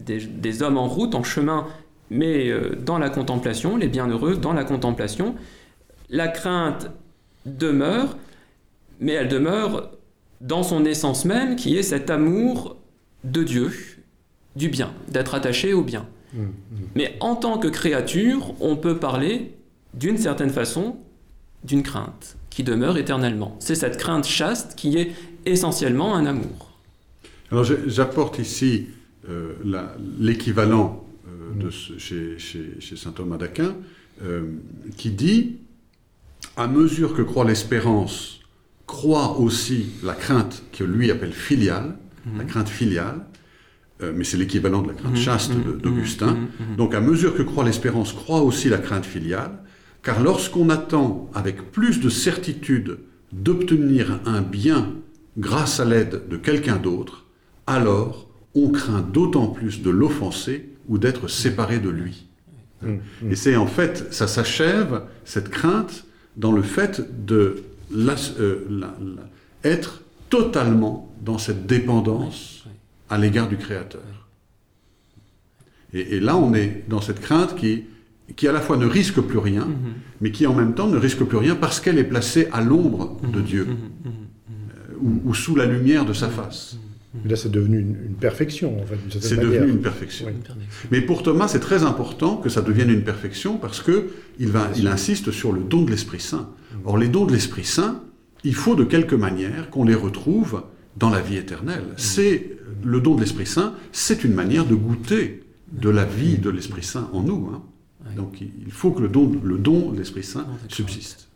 des, des hommes en route, en chemin, mais euh, dans la contemplation, les bienheureux dans la contemplation. La crainte demeure, mais elle demeure dans son essence même, qui est cet amour de Dieu, du bien, d'être attaché au bien. Mmh, mmh. Mais en tant que créature, on peut parler, d'une certaine façon, d'une crainte qui demeure éternellement. C'est cette crainte chaste qui est essentiellement un amour. Alors j'apporte ici euh, la, l'équivalent euh, de ce, chez, chez, chez saint Thomas d'Aquin, euh, qui dit « À mesure que croît l'espérance, croît aussi la crainte que lui appelle filiale, mmh. la crainte filiale, euh, mais c'est l'équivalent de la crainte mmh, chaste mmh, de, d'Augustin. Mmh, mmh. Donc à mesure que croît l'espérance, croît aussi la crainte filiale, car lorsqu'on attend avec plus de certitude d'obtenir un bien grâce à l'aide de quelqu'un d'autre, alors on craint d'autant plus de l'offenser ou d'être séparé de lui. Mmh, mmh. Et c'est en fait, ça s'achève, cette crainte, dans le fait de la, euh, la, la, être totalement dans cette dépendance à l'égard du Créateur. Et, et là, on est dans cette crainte qui, qui à la fois ne risque plus rien, mmh. mais qui en même temps ne risque plus rien parce qu'elle est placée à l'ombre mmh. de Dieu, mmh. euh, ou, ou sous la lumière de sa face. Là, c'est devenu une, une perfection, en fait, d'une certaine C'est manière. devenu une perfection. Oui. Mais pour Thomas, c'est très important que ça devienne une perfection parce qu'il va, il insiste sur le don de l'Esprit Saint. Or, les dons de l'Esprit Saint, il faut de quelque manière qu'on les retrouve dans la vie éternelle. C'est, le don de l'Esprit Saint, c'est une manière de goûter de la vie de l'Esprit Saint en nous. Hein. Donc, il faut que le don, le don de l'Esprit Saint subsiste.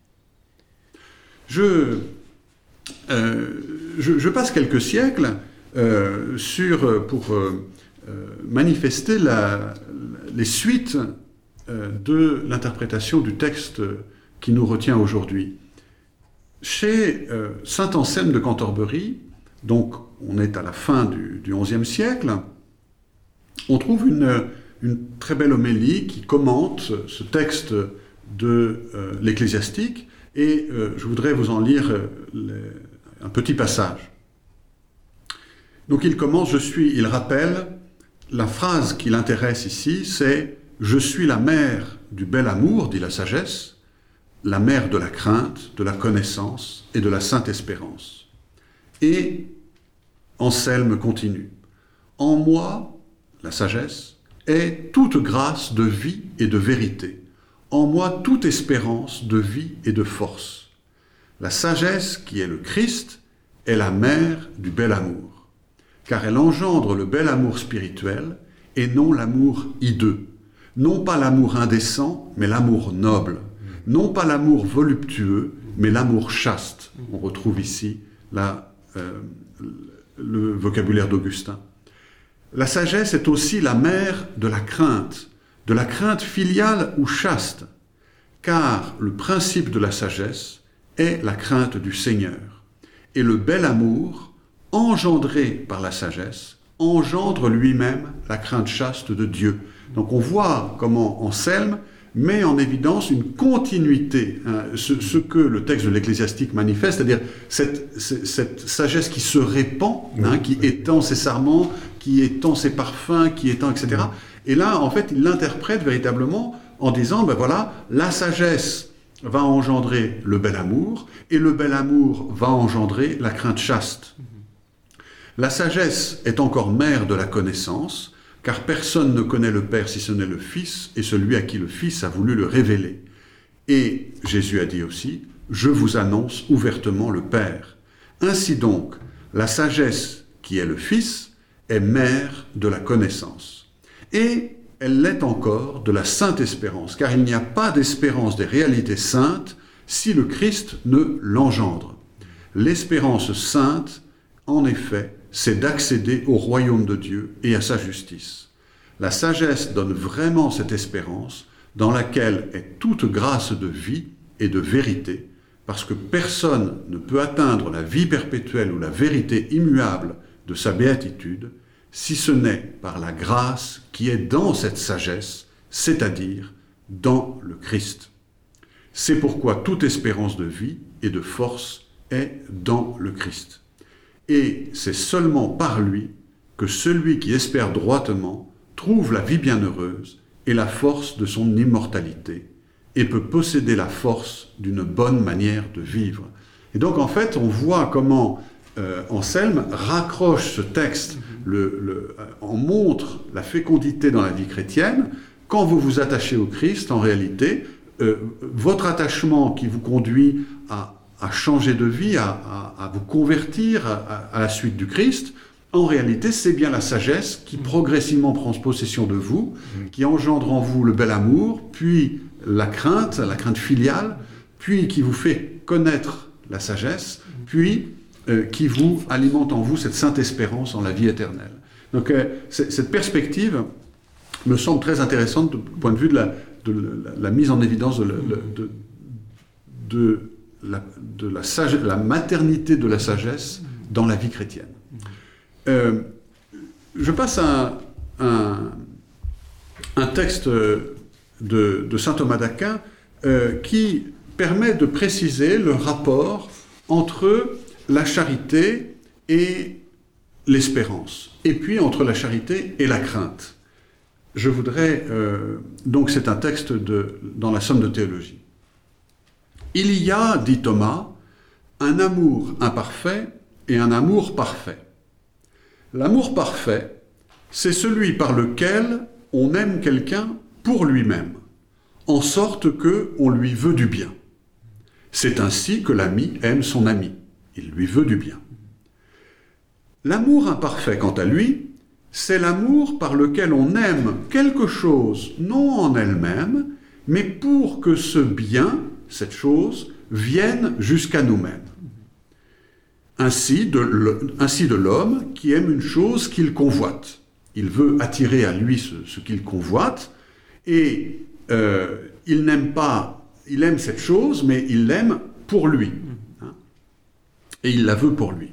Je... Euh, je, je passe quelques siècles euh, sur, pour euh, manifester la, les suites euh, de l'interprétation du texte qui nous retient aujourd'hui. Chez euh, saint Anselme de Cantorbéry, donc on est à la fin du, du onzième siècle, on trouve une, une très belle homélie qui commente ce texte de euh, l'Ecclésiastique. Et euh, je voudrais vous en lire euh, les, un petit passage. Donc il commence, je suis, il rappelle, la phrase qui l'intéresse ici, c'est « Je suis la mère du bel amour, dit la sagesse, la mère de la crainte, de la connaissance et de la sainte espérance. » Et Anselme continue. « En moi, la sagesse, est toute grâce de vie et de vérité. En moi toute espérance de vie et de force. La sagesse, qui est le Christ, est la mère du bel amour, car elle engendre le bel amour spirituel et non l'amour hideux, non pas l'amour indécent, mais l'amour noble, non pas l'amour voluptueux, mais l'amour chaste. » On retrouve ici la, euh, le vocabulaire d'Augustin. La sagesse est aussi la mère de la crainte, de la crainte filiale ou chaste, car le principe de la sagesse est la crainte du Seigneur. Et le bel amour, engendré par la sagesse, engendre lui-même la crainte chaste de Dieu. Donc on voit comment Anselme met en évidence une continuité, hein, ce, ce que le texte de l'Ecclésiastique manifeste, c'est-à-dire cette, cette sagesse qui se répand, hein, qui étend ses sarments, qui étend ses parfums, qui étend, et cetera. Et là, en fait, il l'interprète véritablement en disant, ben voilà, la sagesse va engendrer le bel amour, et le bel amour va engendrer la crainte chaste. La sagesse est encore mère de la connaissance, car personne ne connaît le Père si ce n'est le Fils, et celui à qui le Fils a voulu le révéler. Et Jésus a dit aussi, « Je vous annonce ouvertement le Père. » Ainsi donc, la sagesse qui est le Fils est mère de la connaissance. Et elle l'est encore de la sainte espérance, car il n'y a pas d'espérance des réalités saintes si le Christ ne l'engendre. L'espérance sainte, en effet, c'est d'accéder au royaume de Dieu et à sa justice. La sagesse donne vraiment cette espérance dans laquelle est toute grâce de vie et de vérité, parce que personne ne peut atteindre la vie perpétuelle ou la vérité immuable de sa béatitude, si ce n'est par la grâce qui est dans cette sagesse, c'est-à-dire dans le Christ. C'est pourquoi toute espérance de vie et de force est dans le Christ. Et c'est seulement par lui que celui qui espère droitement trouve la vie bienheureuse et la force de son immortalité, et peut posséder la force d'une bonne manière de vivre. Et donc en fait, on voit comment euh, Anselme raccroche ce texte, le, le, en montre la fécondité dans la vie chrétienne. Quand vous vous attachez au Christ, en réalité, euh, votre attachement qui vous conduit à, à changer de vie, à, à, à vous convertir à, à la suite du Christ, en réalité, c'est bien la sagesse qui progressivement prend possession de vous, qui engendre en vous le bel amour, puis la crainte, la crainte filiale, puis qui vous fait connaître la sagesse, puis euh, qui vous alimente en vous cette sainte espérance en la vie éternelle. Donc euh, cette perspective me semble très intéressante du point de vue de la, de la, la mise en évidence de, la, de, de, la, de la, sage, la maternité de la sagesse dans la vie chrétienne. Euh, je passe à un, un, un texte de, de saint Thomas d'Aquin euh, qui permet de préciser le rapport entre la charité et l'espérance, et puis entre la charité et la crainte. Je voudrais... Euh, donc c'est un texte de, dans la Somme de théologie. « Il y a, dit Thomas, un amour imparfait et un amour parfait. L'amour parfait, c'est celui par lequel on aime quelqu'un pour lui-même, en sorte qu'on lui veut du bien. C'est ainsi que l'ami aime son ami, il lui veut du bien. L'amour imparfait, quant à lui, c'est l'amour par lequel on aime quelque chose, non en elle-même, mais pour que ce bien, cette chose, vienne jusqu'à nous-mêmes. Ainsi de, ainsi de l'homme qui aime une chose qu'il convoite. Il veut attirer à lui ce, ce qu'il convoite, et euh, il n'aime pas, il aime cette chose, mais il l'aime pour lui. Hein, et il la veut pour lui.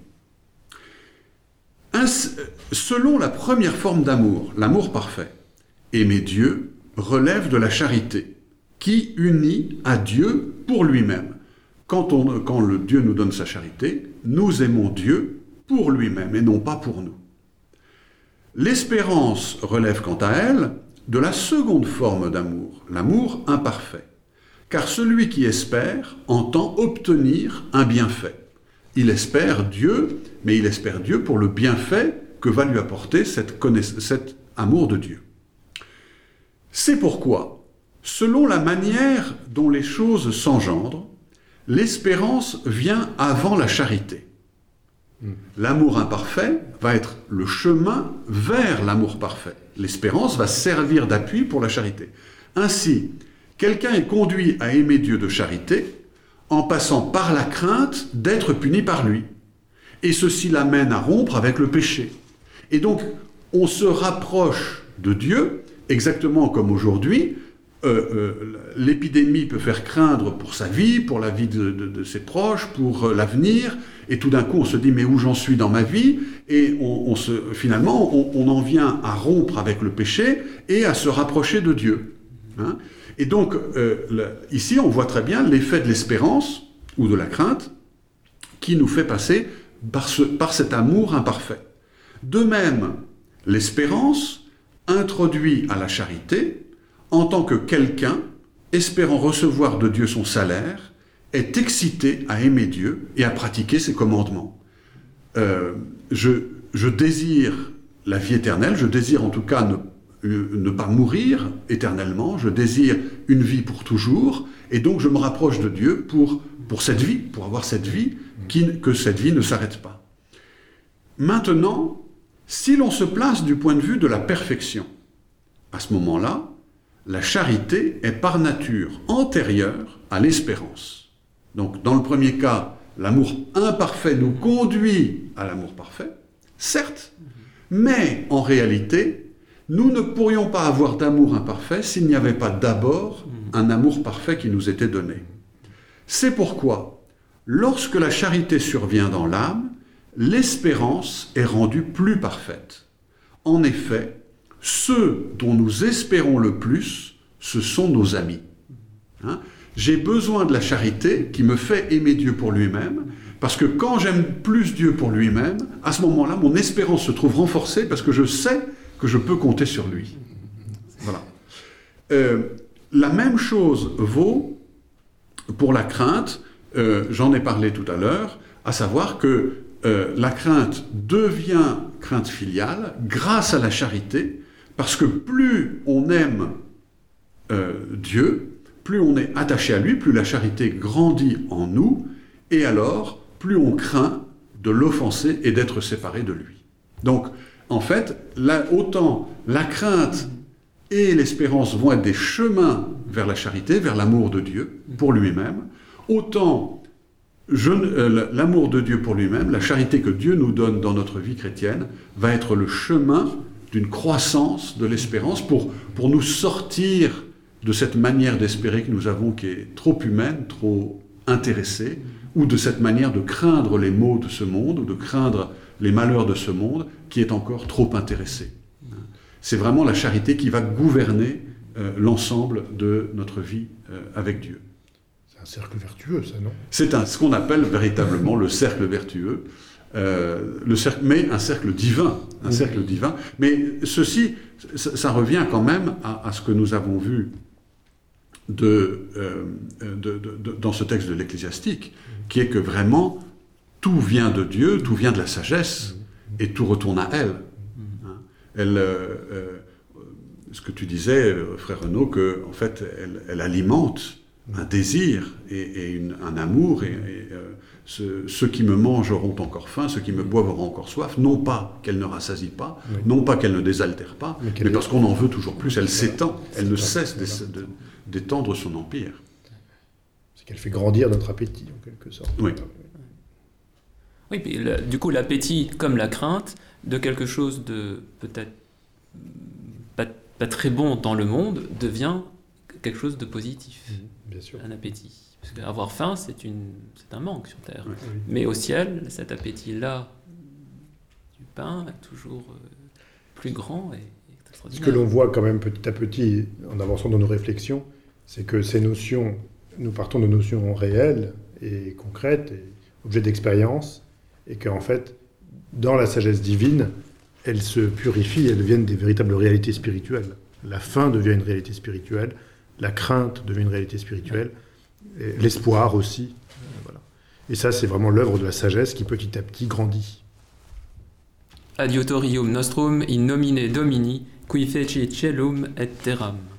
Ainsi, selon la première forme d'amour, l'amour parfait, aimer Dieu relève de la charité, qui unit à Dieu pour lui-même. Quand, on, quand le Dieu nous donne sa charité, nous aimons Dieu pour lui-même et non pas pour nous. L'espérance relève quant à elle de la seconde forme d'amour, l'amour imparfait. Car celui qui espère entend obtenir un bienfait. Il espère Dieu, mais il espère Dieu pour le bienfait que va lui apporter cette connaiss- cet amour de Dieu. C'est pourquoi, selon la manière dont les choses s'engendrent, l'espérance vient avant la charité. L'amour imparfait va être le chemin vers l'amour parfait. L'espérance va servir d'appui pour la charité. Ainsi, quelqu'un est conduit à aimer Dieu de charité en passant par la crainte d'être puni par lui. Et ceci l'amène à rompre avec le péché. Et donc, on se rapproche de Dieu, exactement comme aujourd'hui. Euh, euh, l'épidémie peut faire craindre pour sa vie, pour la vie de, de, de ses proches, pour euh, l'avenir, et tout d'un coup on se dit mais où j'en suis dans ma vie, et on, on se, finalement on, on en vient à rompre avec le péché et à se rapprocher de Dieu. Hein, et donc euh, le, ici on voit très bien l'effet de l'espérance ou de la crainte qui nous fait passer par, ce, par cet amour imparfait. De même, l'espérance introduit à la charité en tant que quelqu'un, espérant recevoir de Dieu son salaire, est excité à aimer Dieu et à pratiquer ses commandements. Euh, je, je désire la vie éternelle, je désire en tout cas ne, ne pas mourir éternellement, je désire une vie pour toujours, et donc je me rapproche de Dieu pour, pour cette vie, pour avoir cette vie, qui, que cette vie ne s'arrête pas. Maintenant, si l'on se place du point de vue de la perfection, à ce moment-là, la charité est par nature antérieure à l'espérance. Donc, dans le premier cas, l'amour imparfait nous conduit à l'amour parfait, certes, mais en réalité, nous ne pourrions pas avoir d'amour imparfait s'il n'y avait pas d'abord un amour parfait qui nous était donné. C'est pourquoi, lorsque la charité survient dans l'âme, l'espérance est rendue plus parfaite. En effet, ceux dont nous espérons le plus, ce sont nos amis. Hein ? J'ai besoin de la charité qui me fait aimer Dieu pour lui-même, Parce que quand j'aime plus Dieu pour lui-même, à ce moment-là, mon espérance se trouve renforcée parce que je sais que je peux compter sur lui. Voilà. Euh, la même chose vaut pour la crainte, euh, j'en ai parlé tout à l'heure, à savoir que euh, la crainte devient crainte filiale grâce à la charité, parce que plus on aime euh, Dieu, plus on est attaché à lui, plus la charité grandit en nous, et alors plus on craint de l'offenser et d'être séparé de lui. Donc, en fait, là, autant la crainte et l'espérance vont être des chemins vers la charité, vers l'amour de Dieu pour lui-même, autant je, euh, l'amour de Dieu pour lui-même, la charité que Dieu nous donne dans notre vie chrétienne, va être le chemin d'une croissance de l'espérance pour, pour nous sortir de cette manière d'espérer que nous avons qui est trop humaine, trop intéressée, ou de cette manière de craindre les maux de ce monde, ou de craindre les malheurs de ce monde, qui est encore trop intéressée. C'est vraiment la charité qui va gouverner euh, l'ensemble de notre vie euh, avec Dieu. C'est un cercle vertueux, ça, non? C'est un, ce qu'on appelle véritablement le cercle vertueux, euh, le cercle, mais un cercle divin, un oui. cercle divin. Mais ceci, ça, ça revient quand même à, à ce que nous avons vu de, euh, de, de, de, dans ce texte de l'Ecclésiastique, qui est que vraiment, tout vient de Dieu, tout vient de la sagesse, et tout retourne à elle. Elle, euh, euh, ce que tu disais, frère Renaud, que en fait, elle, elle alimente un désir et, et une, un amour. Et, et euh, ce, ceux qui me mangent auront encore faim, ceux qui me boivent auront encore soif. Non pas qu'elle ne rassasie pas, oui. non pas qu'elle ne désaltère pas, mais, mais parce qu'on en veut toujours plus. Elle s'étend, elle ne cesse de, de, d'étendre son empire. C'est qu'elle fait grandir notre appétit, en quelque sorte. Oui. Oui, puis le, du coup, l'appétit, comme la crainte, de quelque chose de peut-être pas, pas très bon dans le monde, devient quelque chose de positif. Mmh, bien sûr. Un appétit. Parce qu'avoir faim, c'est, une, c'est un manque sur Terre. Oui. Mais au ciel, cet appétit-là du pain est toujours plus grand et extraordinaire. Ce que l'on voit quand même petit à petit, en avançant dans nos réflexions, c'est que ces notions, nous partons de notions réelles et concrètes, et objets d'expérience, et qu'en fait, dans la sagesse divine, elles se purifient, elles deviennent des véritables réalités spirituelles. La faim devient une réalité spirituelle, la crainte devient une réalité spirituelle, et l'espoir aussi. Voilà. Et ça, c'est vraiment l'œuvre de la sagesse qui petit à petit grandit. Adiutorium nostrum in nomine Domini, qui feci celum et terram.